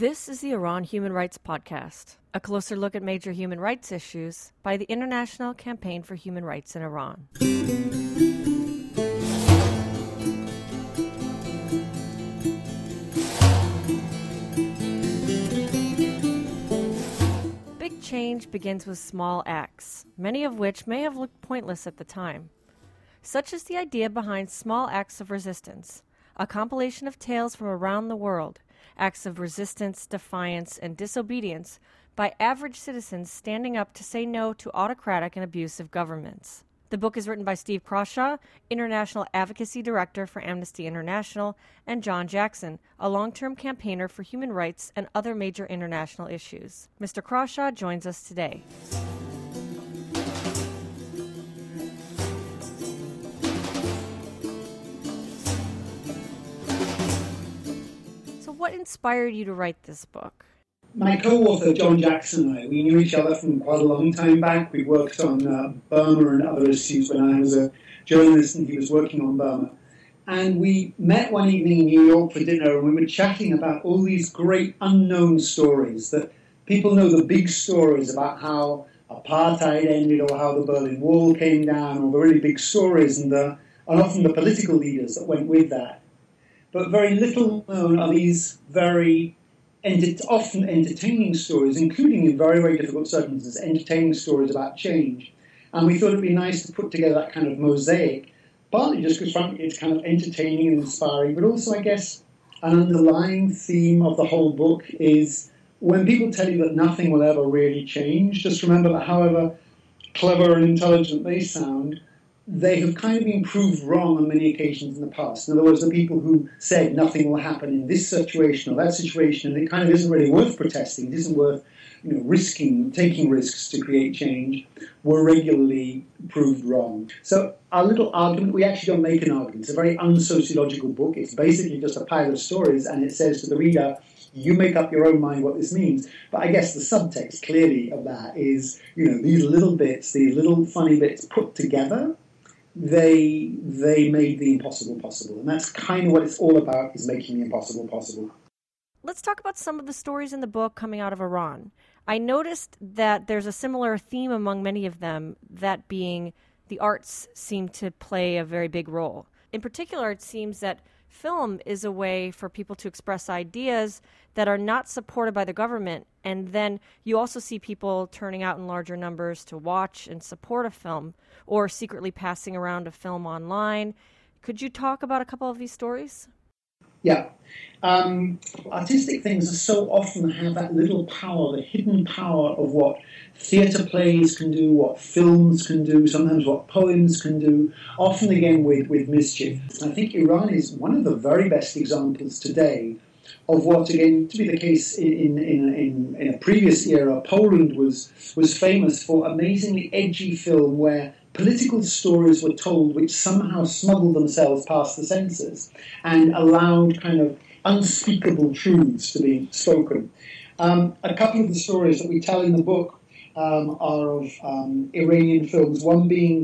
This is the Iran Human Rights Podcast, a closer look at major human rights issues by the International Campaign for Human Rights in Iran. Big change begins with small acts, many of which may have looked pointless at the time. Such is the idea behind Small Acts of Resistance, a compilation of tales from around the world, acts of resistance, defiance, and disobedience by average citizens standing up to say no to autocratic and abusive governments. The book is written by Steve Crawshaw, International Advocacy Director for Amnesty International, and John Jackson, a long-term campaigner for human rights and other major international issues. Mr. Crawshaw joins us today. What inspired you to write this book? My co-author, John Jackson, and I, we knew each other from quite a long time back. We worked on Burma and other issues when I was a journalist and he was working on Burma. And we met one evening in New York for dinner and we were chatting about all these great unknown stories that people know, the big stories about how apartheid ended or how the Berlin Wall came down, or the really big stories and often the political leaders that went with that. But very little known are these very often entertaining stories, including in very, very difficult circumstances, entertaining stories about change. And we thought it'd be nice to put together that kind of mosaic, partly just because frankly it's kind of entertaining and inspiring, but also I guess an underlying theme of the whole book is when people tell you that nothing will ever really change, just remember that however clever and intelligent they sound, they have kind of been proved wrong on many occasions in the past. In other words, the people who said nothing will happen in this situation or that situation, and it kind of isn't really worth protesting, it isn't worth taking risks to create change, were regularly proved wrong. So our little argument, we actually don't make an argument. It's a very unsociological book. It's basically just a pile of stories, and it says to the reader, you make up your own mind what this means. But I guess the subtext clearly of that is, these little bits, these little funny bits put together, they made the impossible possible. And that's kind of what it's all about, is making the impossible possible. Let's talk about some of the stories in the book coming out of Iran. I noticed that there's a similar theme among many of them, that being the arts seem to play a very big role. In particular, it seems that film is a way for people to express ideas that are not supported by the government, and then you also see people turning out in larger numbers to watch and support a film, or secretly passing around a film online. Could you talk about a couple of these stories? Yeah. Artistic things so often have that little power, the hidden power of what theatre plays can do, what films can do, sometimes what poems can do, often again with mischief. I think Iran is one of the very best examples today of what, again, to be the case in a previous era, Poland was famous for amazingly edgy film where political stories were told which somehow smuggled themselves past the censors and allowed kind of unspeakable truths to be spoken. A couple of the stories that we tell in the book are of Iranian films, one being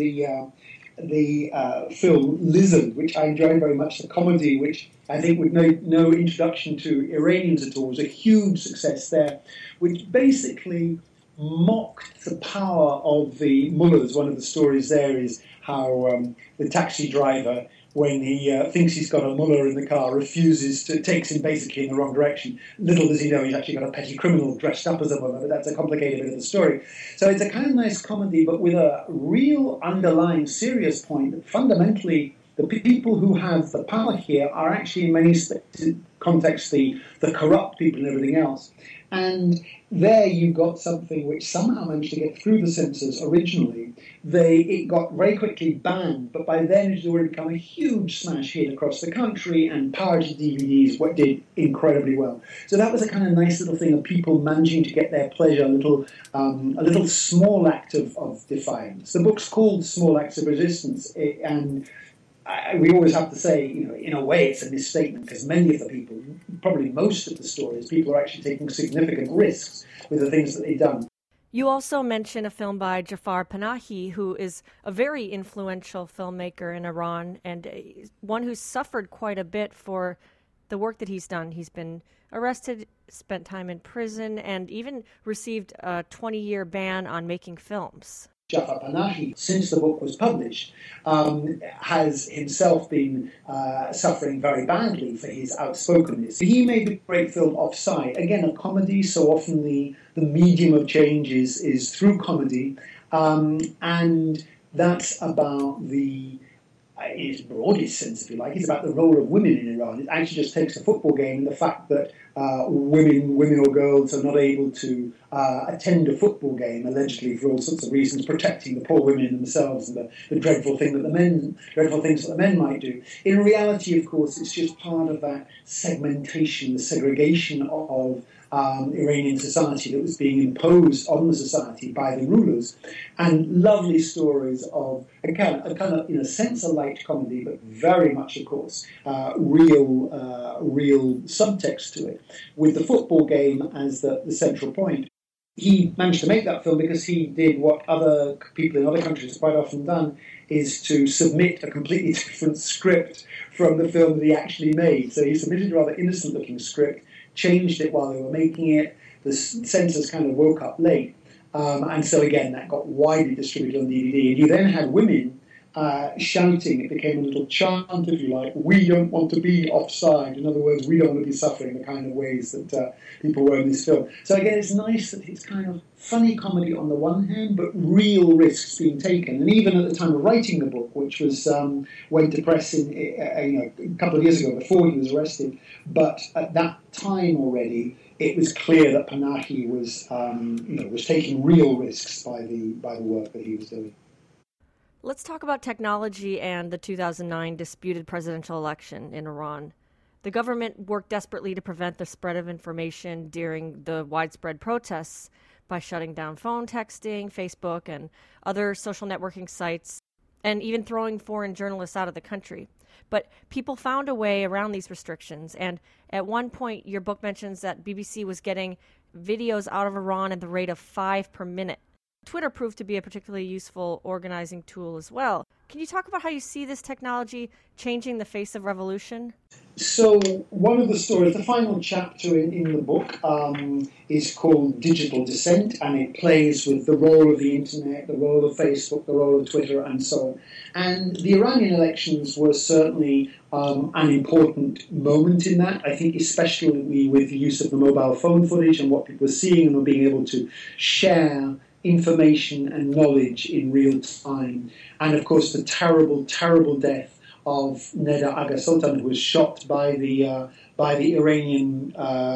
the film Lizard, which I enjoy very much, the comedy, which I think with no introduction to Iranians at all, was a huge success there, which basically mocked the power of the mullahs. One of the stories there is how the taxi driver, when he thinks he's got a mullah in the car, takes him basically in the wrong direction. Little does he know he's actually got a petty criminal dressed up as a mullah, but that's a complicated bit of the story. So it's a kind of nice comedy, but with a real underlying serious point that fundamentally the people who have the power here are actually in many contexts the corrupt people and everything else. And there you got something which somehow managed to get through the censors originally. It got very quickly banned, but by then it had already become a huge smash hit across the country, and pirated DVDs did incredibly well. So that was a kind of nice little thing of people managing to get their pleasure, a little small act of defiance. The book's called Small Acts of Resistance, and we always have to say, in a way it's a misstatement, because many of the people, probably most of the stories, people are actually taking significant risks with the things that they've done. You also mention a film by Jafar Panahi, who is a very influential filmmaker in Iran and one who's suffered quite a bit for the work that he's done. He's been arrested spent time in prison, and even received a 20-year ban on making films. Jafar Panahi, since the book was published, has himself been suffering very badly for his outspokenness. He made a great film Offside, again a comedy, so often the medium of change is through comedy, and that's about in its broadest sense, if you like, it's about the role of women in Iran. It actually just takes a football game and the fact that women or girls are not able to attend a football game, allegedly for all sorts of reasons, protecting the poor women themselves and the dreadful things that the men might do. In reality, of course, it's just part of that segmentation, the segregation of Iranian society that was being imposed on the society by the rulers, and lovely stories of a kind of in a sense a light comedy, but very much, of course, real subtext to it, with the football game as the central point. He managed to make that film because he did what other people in other countries have quite often done, is to submit a completely different script from the film that he actually made. So he submitted a rather innocent-looking script, changed it while they were making it. The censors kind of woke up late. And so again, that got widely distributed on DVD. And you then had women shouting, it became a little chant, if you like, "We don't want to be offside." In other words, we don't want to be suffering the kind of ways that people were in this film. So again, it's nice that it's kind of funny comedy on the one hand, but real risks being taken. And even at the time of writing the book, which was went to press a couple of years ago before he was arrested, but at that time already, it was clear that Panahi was taking real risks by the work that he was doing. Let's talk about technology and the 2009 disputed presidential election in Iran. The government worked desperately to prevent the spread of information during the widespread protests by shutting down phone texting, Facebook, and other social networking sites, and even throwing foreign journalists out of the country. But people found a way around these restrictions, and at one point your book mentions that BBC was getting videos out of Iran at the rate of 5 per minute. Twitter proved to be a particularly useful organizing tool as well. Can you talk about how you see this technology changing the face of revolution? So one of the stories, the final chapter in the book, is called Digital Descent, and it plays with the role of the internet, the role of Facebook, the role of Twitter, and so on. And the Iranian elections were certainly an important moment in that. I think especially with the use of the mobile phone footage and what people were seeing and were being able to share information and knowledge in real time. And of course the terrible, terrible death of Neda Agha Sultan, who was shot by the Iranian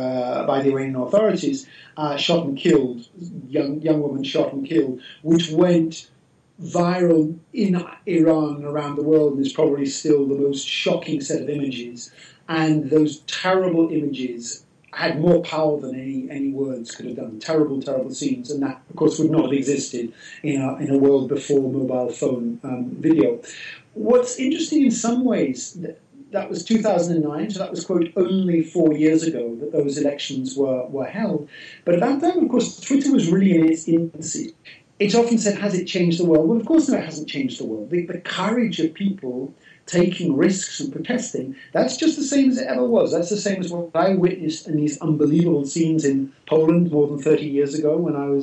authorities, shot and killed, young woman shot and killed, which went viral in Iran and around the world, and is probably still the most shocking set of images. And those terrible images had more power than any words could have done. Terrible, terrible scenes, and that, of course, would not have existed in a world before mobile phone video. What's interesting in some ways, that was 2009, so that was, quote, only 4 years ago that those elections were held. But at that time, of course, Twitter was really in its infancy. It's often said, has it changed the world? Well, of course, no, it hasn't changed the world. The courage of people taking risks and protesting, that's just the same as it ever was. That's the same as what I witnessed in these unbelievable scenes in Poland more than 30 years ago when I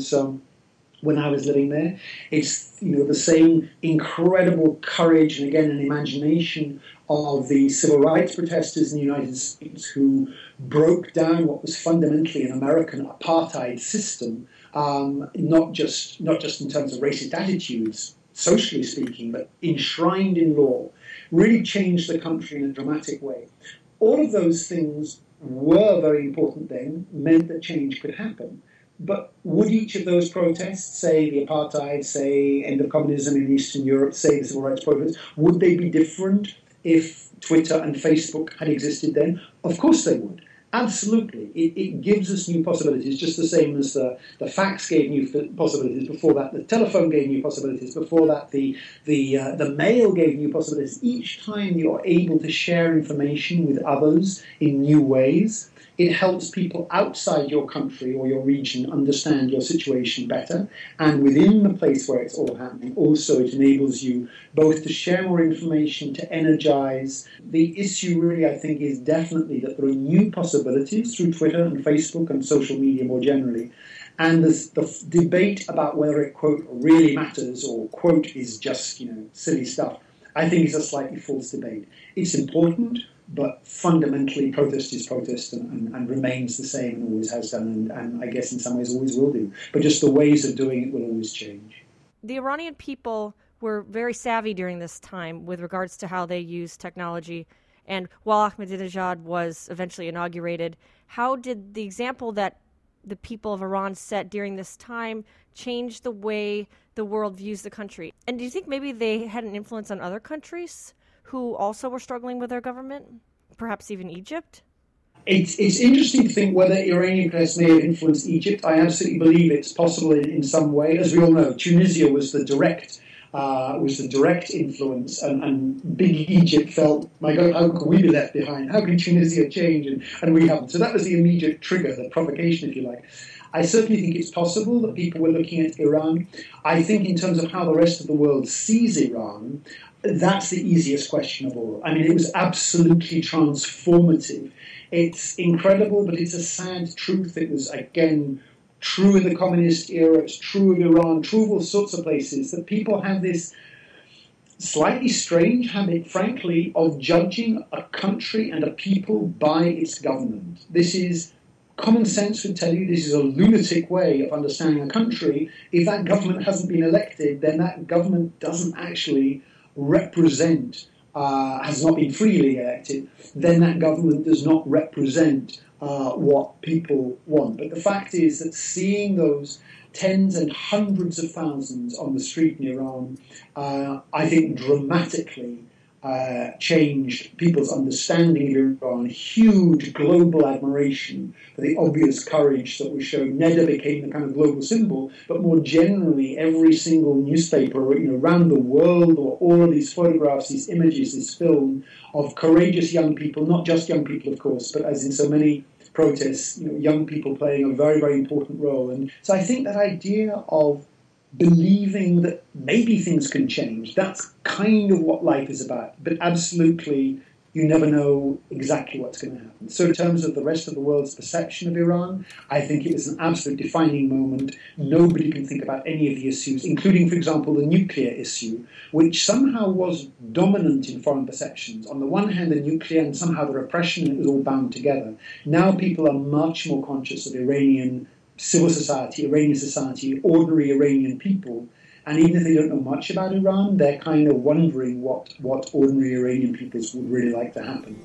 was living there. It's the same incredible courage and again an imagination of the civil rights protesters in the United States who broke down what was fundamentally an American apartheid system, not just in terms of racist attitudes, socially speaking, but enshrined in law, really changed the country in a dramatic way. All of those things were very important then, meant that change could happen. But would each of those protests, say the apartheid, say end of communism in Eastern Europe, say the civil rights protests, would they be different if Twitter and Facebook had existed then? Of course they would. Absolutely. It gives us new possibilities, just the same as the fax gave new possibilities before that, the telephone gave new possibilities before that, the mail gave new possibilities. Each time you're able to share information with others in new ways, it helps people outside your country or your region understand your situation better. And within the place where it's all happening, also it enables you both to share more information, to energize. The issue really, I think, is definitely that there are new possibilities through Twitter and Facebook and social media more generally. And the debate about whether it, quote, really matters or, quote, is just, silly stuff, I think is a slightly false debate. It's important, but fundamentally protest is protest and remains the same and always has done, and I guess in some ways always will do. But just the ways of doing it will always change. The Iranian people were very savvy during this time with regards to how they use technology. And while Ahmadinejad was eventually inaugurated, how did the example that the people of Iran set during this time change the way the world views the country? And do you think maybe they had an influence on other countries who also were struggling with their government? Perhaps even Egypt? It's interesting to think whether Iranian press may have influenced Egypt. I absolutely believe it's possible in some way. As we all know, Tunisia was the direct influence, and big Egypt felt, my God, how can we be left behind? How can Tunisia change? And we haven't. So that was the immediate trigger, the provocation, if you like. I certainly think it's possible that people were looking at Iran. I think in terms of how the rest of the world sees Iran, that's the easiest question of all. I mean, it was absolutely transformative. It's incredible, but it's a sad truth. It was, again, true in the communist era, it's true of Iran, true of all sorts of places, that people have this slightly strange habit, frankly, of judging a country and a people by its government. This is, common sense would tell you, this is a lunatic way of understanding a country. If that government hasn't been elected, then that government doesn't actually represent, has not been freely elected, then that government does not represent what people want. But the fact is that seeing those tens and hundreds of thousands on the street in Iran, I think dramatically changed people's understanding of Iran. Huge global admiration for the obvious courage that was shown. Neda became the kind of global symbol, but more generally, every single newspaper around the world, or all of these photographs, these images, this film of courageous young people, not just young people, of course, but as in so many protests, young people playing a very, very important role. And so I think that idea of believing that maybe things can change, that's kind of what life is about. But absolutely, you never know exactly what's going to happen. So in terms of the rest of the world's perception of Iran, I think it was an absolute defining moment. Nobody can think about any of the issues, including, for example, the nuclear issue, which somehow was dominant in foreign perceptions. On the one hand, the nuclear and somehow the repression, it was all bound together. Now people are much more conscious of Iranian civil society, Iranian society, ordinary Iranian people. And even if they don't know much about Iran, they're kind of wondering what ordinary Iranian peoples would really like to happen.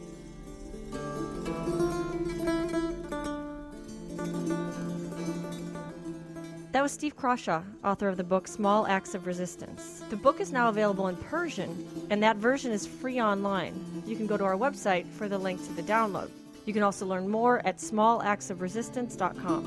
That was Steve Crawshaw, author of the book Small Acts of Resistance. The book is now available in Persian, and that version is free online. You can go to our website for the link to the download. You can also learn more at smallactsofresistance.com.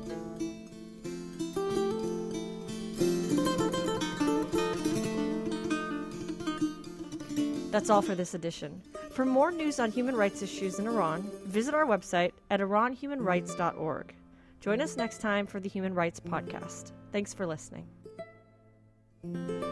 That's all for this edition. For more news on human rights issues in Iran, visit our website at iranhumanrights.org. Join us next time for the Human Rights Podcast. Thanks for listening.